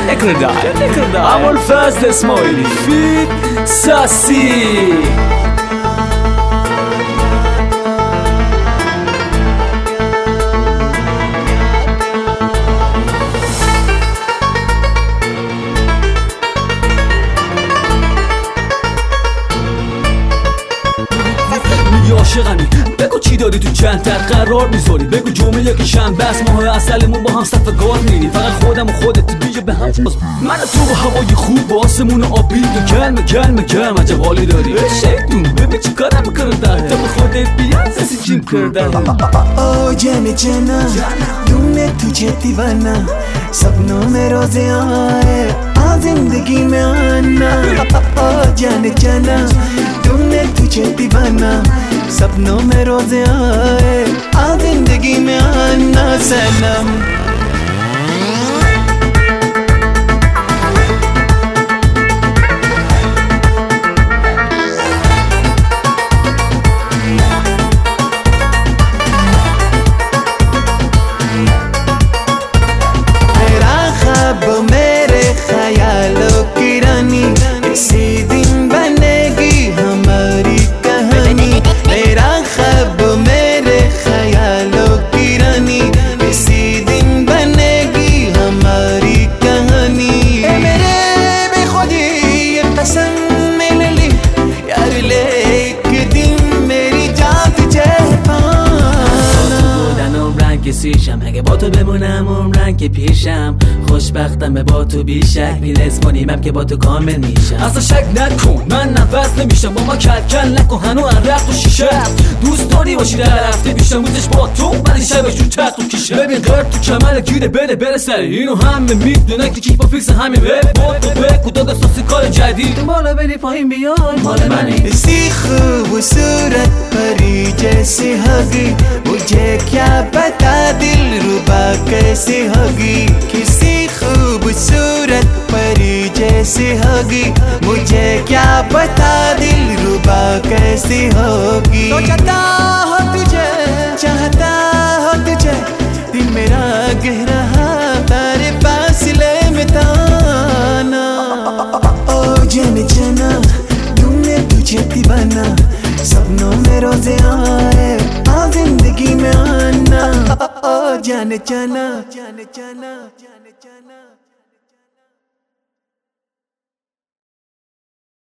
نکردای اول فصل اسماعیلی فیت ساسی عاشقمی بگو چی داری تو چند تا قرار میذاری بگو جمعه که شنبه است ماه اصلمون با هم صفگار میریم فقط خودم و خودت بیجه به هم من تو با هوای خوب با آسمون آبی تو گرم عجب حالی داری شیطون ببین چی کارم کرده تو به خودت بیاد سسی جیم کرده او جانا तूने तुझे दीवाना सपनों में रोजे आए आ जिंदगी में आना ओ जाना तूने तुझे दीवाना सपनों में रोजे आए आ जिंदगी में आना सनम मेरे ख्यालों की रानी किसी दिन बनेगी हमारी कहानी मेरा ख्वाब मेरे ख्यालों की रानी किसी दिन बनेगी हमारी कहानी मेरे बेखुदी ये कसम मैंने ली यार ले एक दिन मेरी जान तुझे पाना کسیشم اگه با تو بمونم عمرن که پیشم خوشبختم با تو بیشک میرسونیم که با تو کامل میشم اصلا شک نکن من نفس نمیشم با ما کل نکن هنو عرق تو شیشه دوست داری باشی در هفته بیشتم بودش با تو ولی شبش تو تخت و کیشه ببین قرد تو کمل گیره بره سر اینو همه میدونن که کیپا فیکس همین با تو بکو داد اساسی کار جدید بالا بری پایین بیای مال منی سی خوب و صورت پری جیسی ہوگی مجھے کیا پتا दिल रुबा कैसी होगी किसी खूबसूरत परी जैसी होगी मुझे क्या पता दिल रुबा कैसी होगी सोचता हो तुझे चाहता हो तुझे दिल मेरा कह रहा तारे फासले में ताना ओ जाना तूने तुझे दीवाना सपनों में रोजे आए आ जिंदगी में आना जाना